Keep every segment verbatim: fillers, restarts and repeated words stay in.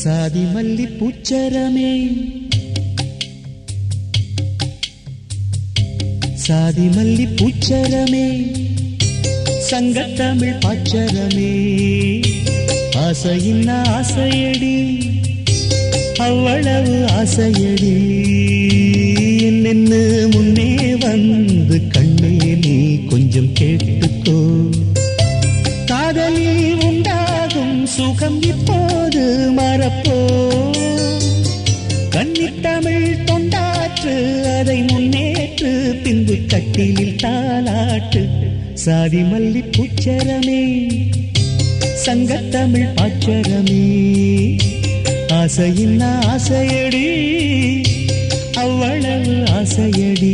சாதி மல்லி பூச்சரமே சாதி மல்லி பூச்சரமே சங்கத்தமிழ் பாச்சரமே ஆசையின் ஆசையடி அவ்வளவு ஆசையடி நின்னு முன்னே வந்து கண்ணே நீ கொஞ்சம் கேட்டுக்கோ காதலில் உண்டாகும் சுகம் இப்போது மறப்போ கன்னித்தமிழ் தொண்டாற்று அதை முன்னேற்று பின்பு கட்டிலில் தாலாட்டு சாதி மல்லி பூச்சரமே சங்கத்தமிழ் பாச்சரமே ஆசையின் ஆசையடி அவ்வளவு ஆசையடி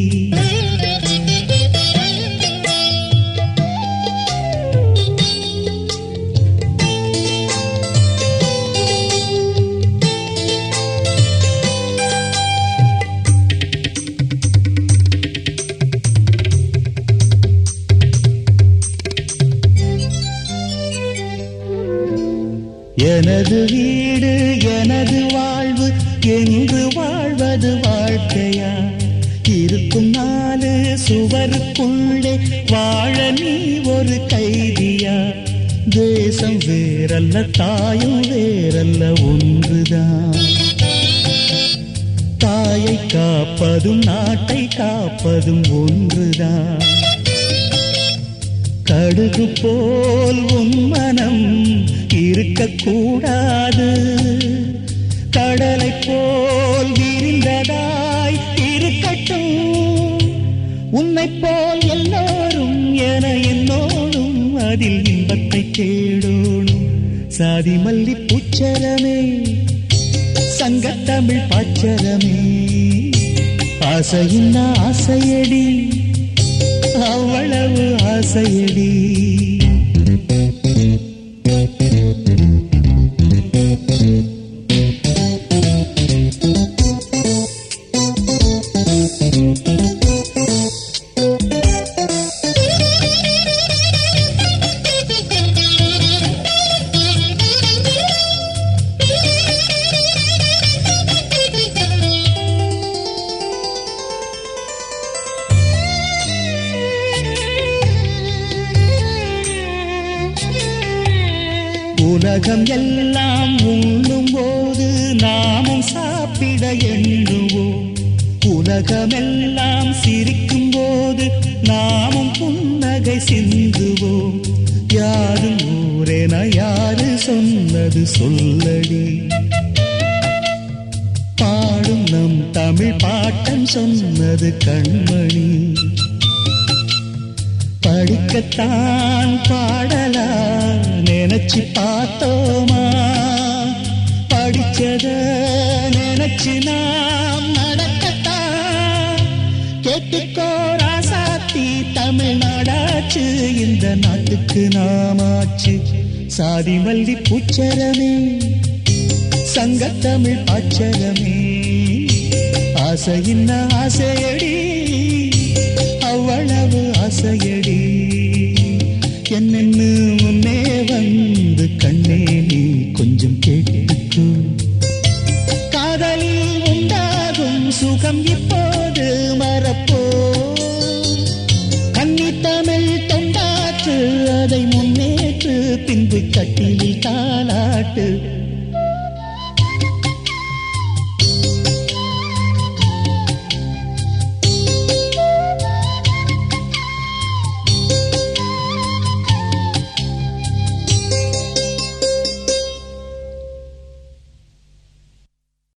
எனது வீடு எனது வாழ்வு என்று வாழ்வது வாழ்க்கையா இருக்கும் நாலு சுவருக்குள்ளே வாழ நீ ஒரு கைதியா தேசம் வேறல்ல தாயும் வேறல்ல ஒன்றுதான் தாயை காப்பதும் நாட்டை காப்பதும் ஒன்றுதான் கடுகு போல் உன் மனம் இருக்கக்கூடாது கடலை போல் விரிந்ததாய் இருக்கட்டும் உன்னை போல் எல்லோரும் என என்னோடும் அதில் இன்பத்தை தேடோடும் சாதி மல்லி பூச்சரமே சங்கத்தமிழ் பாச்சரமே ஆசையின் ஆசையடி அவ்வளவு ஆசையடி உலகம் எல்லாம் உண்ணும் போது நாமும் சாப்பிட எண்ணுவோம் உலகமெல்லாம் சிரிக்கும் போது நாமும் புன்னகை சிந்துவோம் யாரும் ஊரென யாரு சொன்னது சொல்லடி பாடும் நம் தமிழ் பாட்டன் சொன்னது கண்மணி படிக்கத்தான் பாடலா நினைச்சு பார்த்தோமா படிச்சத நினைச்சு நாம் நடக்கத்தான் கேட்டுக்கோ ராசாத்தி தமிழ்நாடாச்சு இந்த நாட்டுக்கு நாமாச்சு சாதி மல்லி பூச்சரமே சங்கத்தமிழ் பாச்சரமே ஆசையின் ஆசையடி அவ்வளவு ஆசையடி என்னென்னு முன்னே வந்து கண்ணே நீ கொஞ்சம் கேட்டுக்கோ காதலில் உண்டாகும் சுகம் இப்போது மறப்போ